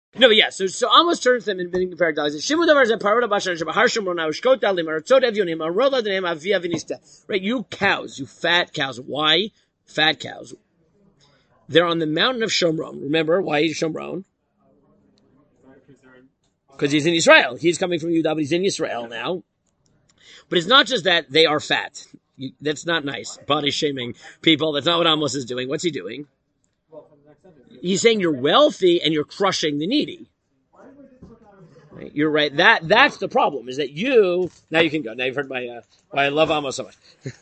No, but yeah, so almost turns them into being paradoxes. Right, you cows, you fat cows. Why? Fat cows. They're on the mountain of Shomron. Remember, why is Shomron? Because he's in Israel. He's coming from Yudah, but he's in Israel now. But it's not just that they are fat. That's not nice. Body shaming people. That's not what Amos is doing. What's he doing? He's saying you're wealthy and you're crushing the needy. Right? You're right. That's the problem. Is that you? Now you can go. Now you've heard why I love Amos so much.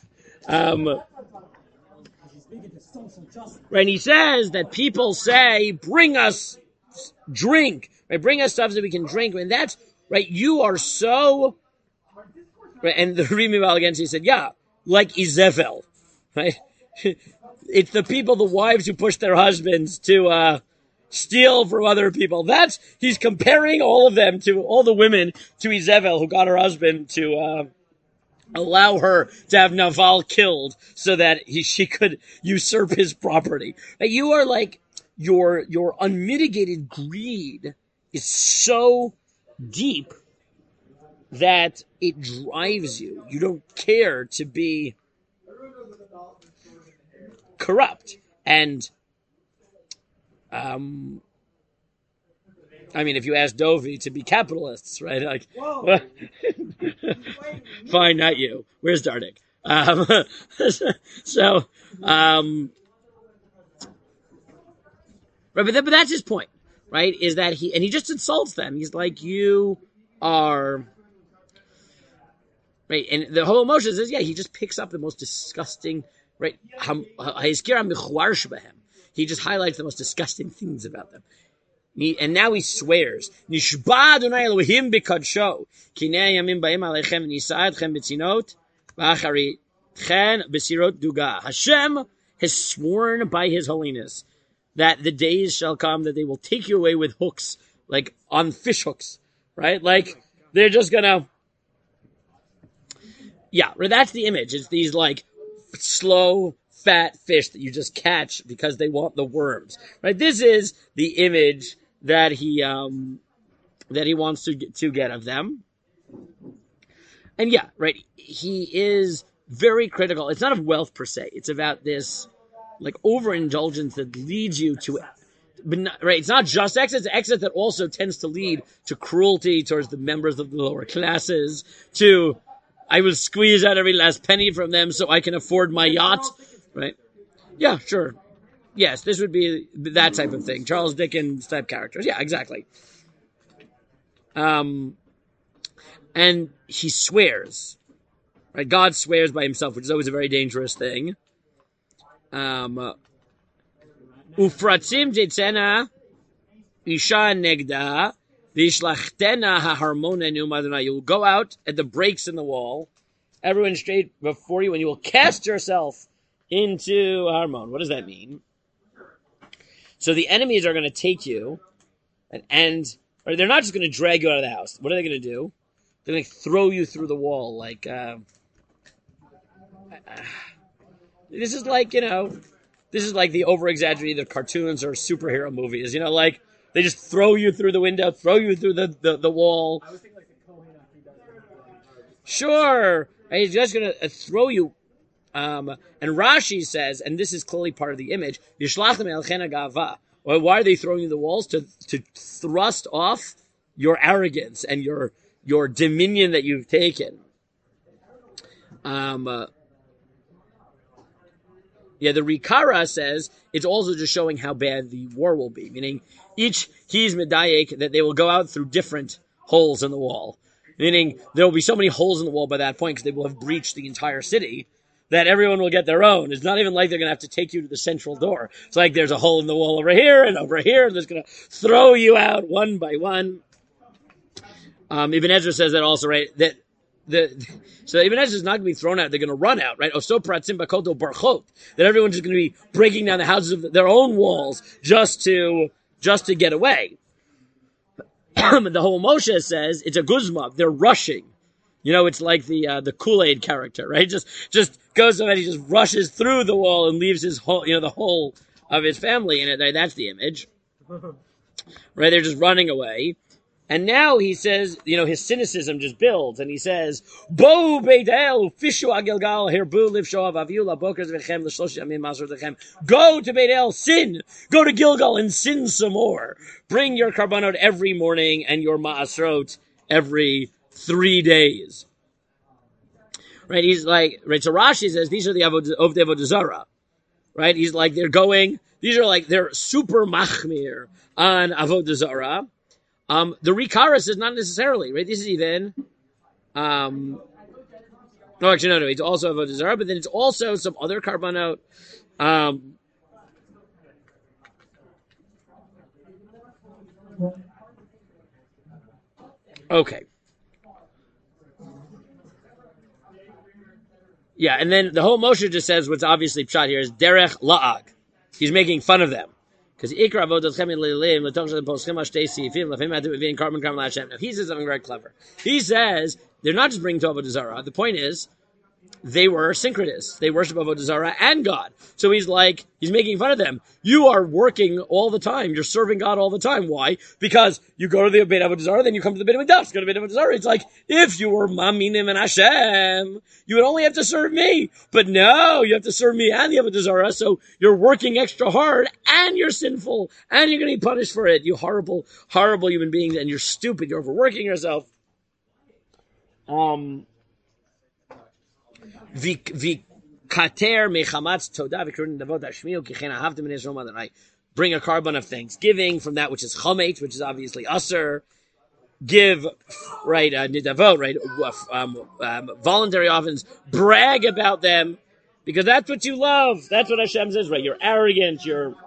Right. And he says that people say, "Bring us drink. Right? Bring us stuff so we can drink." And that's right. You are so. Right? And the Rimival against he said, "Yeah, like Izevel." Right. It's the people, the wives who push their husbands to steal from other people. He's comparing all of them to all the women to Izevel who got her husband to allow her to have Naval killed so that she could usurp his property. You are like your unmitigated greed is so deep that it drives you. You don't care to be corrupt. And I mean, if you ask Dovi to be capitalists, right? Like, well, fine, not you. Where's Dardik? Right, but that's his point, right? Is that he just insults them. He's like, you are, right? And the whole emotion says, yeah, he just picks up the most disgusting, right? He just highlights the most disgusting things about them. And now he swears, Nishba Adonai Elohim b'kadsho, kinei yamim ba'im aleichem v'nisa etchem b'tzinot, v'achari chen b'sirot duga. Hashem has sworn by his holiness that the days shall come that they will take you away with hooks, like on fish hooks, right? Like, they're just gonna, yeah, that's the image. It's these like slow, fat fish that you just catch because they want the worms, right? This is the image that he wants to get of them. And yeah, right, he is very critical. It's not of wealth per se. It's about this like overindulgence that leads you to, but not, right, it's not just excess, it's excess that also tends to lead to cruelty towards the members of the lower classes, to I will squeeze out every last penny from them so I can afford my yacht, right? Yeah, sure. Yes, this would be that type of thing. Charles Dickens type characters. Yeah, exactly. And he swears. Right? God swears by himself, which is always a very dangerous thing. Ufratzim jetzena isha negda vishlachtena haharmonenu madana. You will go out at the breaks in the wall, everyone straight before you, and you will cast yourself into Harmon. What does that mean? So the enemies are going to take you, and or they're not just going to drag you out of the house. What are they going to do? They're going to throw you through the wall. Like, this is like, this is like the over-exaggerated cartoons or superhero movies. Like, they just throw you through the window, throw you through the wall. I was thinking like the Kohen. Sure. And he's just going to throw you. And Rashi says, and this is clearly part of the image, why are they throwing you the walls? To thrust off your arrogance and your dominion that you've taken. The Rikara says it's also just showing how bad the war will be, meaning he's medayek that they will go out through different holes in the wall, meaning there will be so many holes in the wall by that point because they will have breached the entire city that everyone will get their own. It's not even like they're going to have to take you to the central door. It's like there's a hole in the wall over here and over here, and they're just going to throw you out one by one. Ibn Ezra says that also, right? So Ibn Ezra is not going to be thrown out; they're going to run out, right? Oso pratzim bakoto barchot. That everyone's just going to be breaking down the houses of their own walls just to get away. The whole Moshe says it's a guzma. They're rushing. It's like the Kool-Aid character, right? Just goes and he just rushes through the wall and leaves his whole, the whole of his family in it. That's the image. Right? They're just running away. And now he says, his cynicism just builds, and he says, Bo Beidel, Fishu Agilgal, Herbu, Liv Shoav, Aviula, Bokers Vechem, L'Shlosh Yamim, Masr Dechem. Go to Beidel, sin! Go to Gilgal and sin some more. Bring your karbanot every morning and your ma'asrot every 3 days. Right? He's like, right? So Rashi says, these are the Avodah Zarah. Right? He's like, they're super machmir on Avodah Zarah. The Rikaris is not necessarily, right? This is even, no, it's also Avodah Zarah, but then it's also some other karbanot. Okay. Yeah, and then the whole Moshe just says what's obviously pshat here is derech la'ag. He's making fun of them. Because ikra avodatchem lilim l'tochshem poschem ashtei sifim lefim atu v'vin karban karban la'Hashem. Now he says something very clever. He says they're not just bringing to Avodah Zarah. The point is they were syncretists. They worship Avodah Zarah and God. So he's making fun of them. You are working all the time. You're serving God all the time. Why? Because you go to the Beit Avodah Zarah, then you come to the Beit HaMikdash. Go to the Beit Avodah Zarah. It's like, if you were Maminim and Hashem, you would only have to serve me. But no, you have to serve me and the Avodah Zarah. So you're working extra hard and you're sinful and you're going to be punished for it. You horrible, horrible human beings, and you're stupid. You're overworking yourself. Vikater mechamatz todah v'krunin davot hashmiu kichen ahavtem in Yisrael Adonai. Bring a carbon of thanksgiving from that which is chometz, which is obviously usher. Give, right, nidavot, right, voluntary offerings. Brag about them, because that's what you love. That's what Hashem says, right? You're arrogant.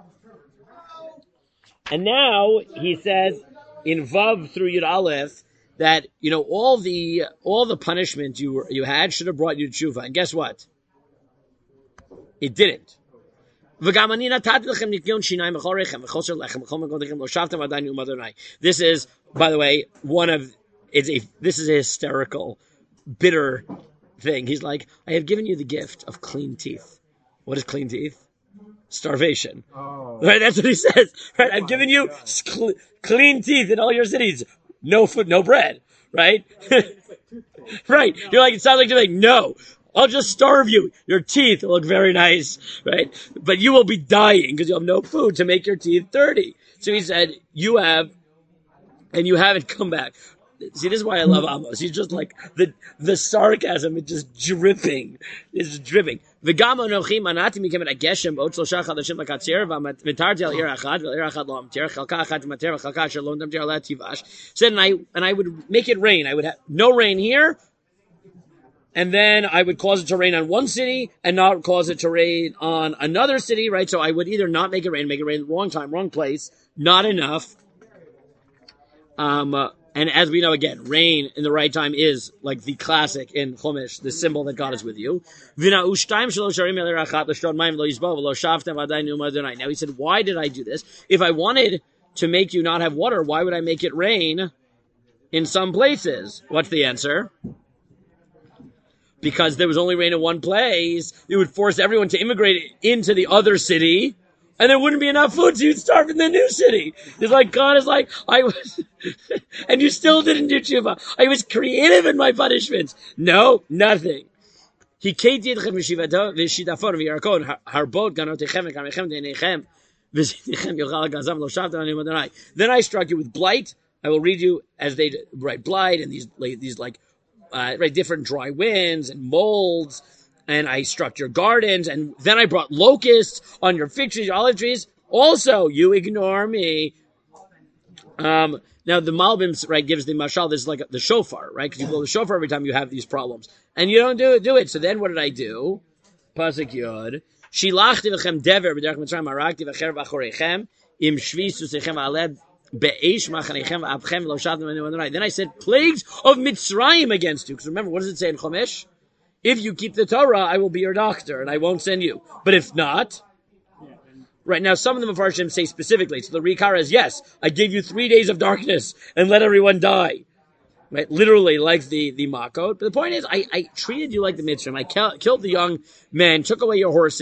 And now he says in Vav through Yud Aleph that, all the punishment you had should have brought you to tshuva. And guess what? It didn't. This is, by the way, this is a hysterical, bitter thing. He's like, I have given you the gift of clean teeth. What is clean teeth? Starvation. Oh. Right? That's what he says. Right? I've given you clean teeth in all your cities. No food, no bread, right? Right. You're like, it sounds like you're like, no, I'll just starve you. Your teeth look very nice, right? But you will be dying because you have no food to make your teeth dirty. So he said, you have, and you haven't come back. See, this is why I love Amos. He's just like, the sarcasm is just dripping. It's dripping. V'gam anochi manati mikem et hageshem b'ot shlosha chadashim lakatzir v'mitarti al ir achad v'ir achad lo amtir chalka achad mater v'chalka asher lo namtir ala tivash. Said, and I would make it rain. I would have no rain here, and then I would cause it to rain on one city and not cause it to rain on another city, right? So I would either not make it rain the wrong time, wrong place, not enough. And as we know, again, rain in the right time is like the classic in Chumash, the symbol that God is with you. Now he said, why did I do this? If I wanted to make you not have water, why would I make it rain in some places? What's the answer? Because there was only rain in one place, it would force everyone to immigrate into the other city, and there wouldn't be enough food, so you'd starve in the new city. It's like, God is like, I was, and you still didn't do tshuva. I was creative in my punishments. No, nothing. Then I struck you with blight. I will read you as they write blight and these different dry winds and molds. And I struck your gardens, and then I brought locusts on your fig trees, your olive trees. Also, you ignore me. Now the Malbim, right, gives the mashal, this is like the shofar, right? Because you blow the shofar every time you have these problems. And you don't do it. So then what did I do? Pasuk Yod. Shilachti v'chem dever b'derech mitzrayim harakti v'cher v'achoreichem im shvi susechem aleb be'esh machanechem v'abchem lo shavtem anu Adonai. Then I said plagues of Mitzrayim against you. Because remember, what does it say in Chumash? If you keep the Torah, I will be your doctor, and I won't send you. But if not, right now, some of the Mepharshim say specifically, so the Rikara is, yes, I gave you 3 days of darkness, and let everyone die. Right? Literally, like the Makot. But the point is, I treated you like the Mitzrayim. I killed the young men, took away your horses.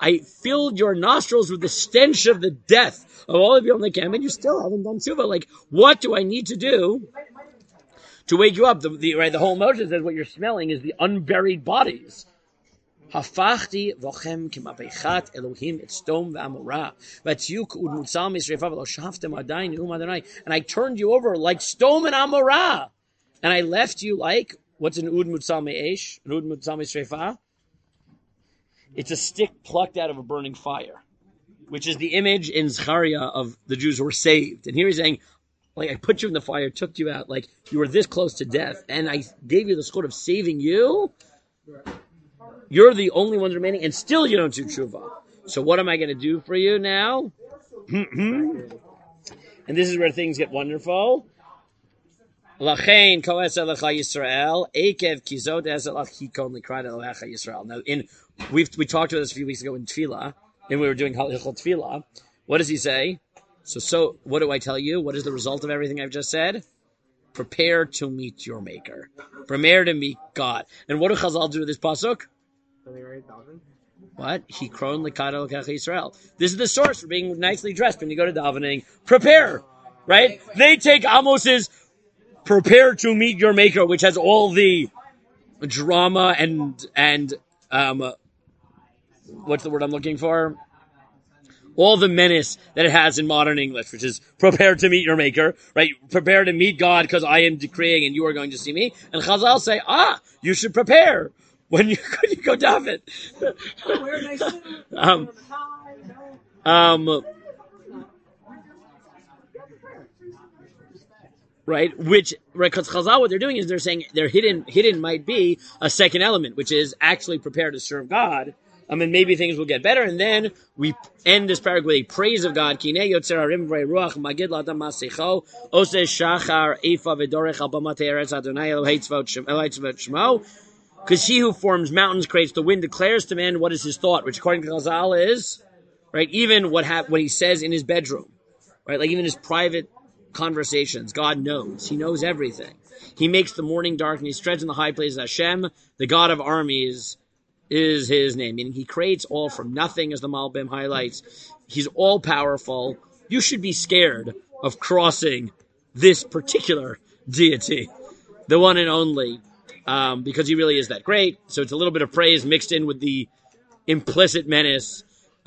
I filled your nostrils with the stench of the death of all of you on the camp, and you still haven't done tshuva. Like, what do I need to do to wake you up? The whole motion says what you're smelling is the unburied bodies. Hafachti vochem kimapechat Elohim etztom v'amora v'tziyuk udmutzal misrefa v'lo shaftem adayin neum Adonai. And I turned you over like stone and amora, and I left you like, what's an udmutzal me'esh? An udmutzal misrefa? It's a stick plucked out of a burning fire, which is the image in Zechariah of the Jews who were saved. And here he's saying, like, I put you in the fire, took you out, like you were this close to death, and I gave you the schut of saving you. You're the only ones remaining, and still you don't do tshuva. So what am I going to do for you now? And this is where things get wonderful. Lachein koes elecha Yisrael, ekev kizot ezelach hikon likrad elecha Yisrael. Now, we talked about this a few weeks ago in Tefillah, and we were doing Halichot Tefillah. What does he say? So what do I tell you? What is the result of everything I've just said? Prepare to meet your Maker. Prepare to meet God. And what do Chazal do with this pasuk? What? Hikron likad elecha Yisrael. This is the source for being nicely dressed when you go to davening. Prepare, right? They take Amos's prepare to meet your Maker, which has all the drama and what's the word I'm looking for? All the menace that it has in modern English, which is prepare to meet your Maker, right? Prepare to meet God because I am decreeing and you are going to see me. And Chazal say, you should prepare when you go daven. Right, because Chazal, what they're doing is they're saying their hidden might be a second element, which is actually prepare to serve God. And maybe things will get better, and then we end this paragraph with a praise of God. Kinei yotzer harim v'rei ruach magid l'adam masecho ose shachar efa v'dorech al bamat ha'eretz Adonai Elohei tzvot shemo. Because he who forms mountains, creates the wind, declares to man what is his thought, which according to Chazal is, right, even what he says in his bedroom, right, like even his private conversations, God knows. He knows everything. He makes the morning dark and he spreads in the high places. Hashem, the God of armies, is his name, meaning he creates all from nothing, as the Malbim highlights. He's all powerful. You should be scared of crossing this particular deity, the one and only, because he really is that great. So it's a little bit of praise mixed in with the implicit menace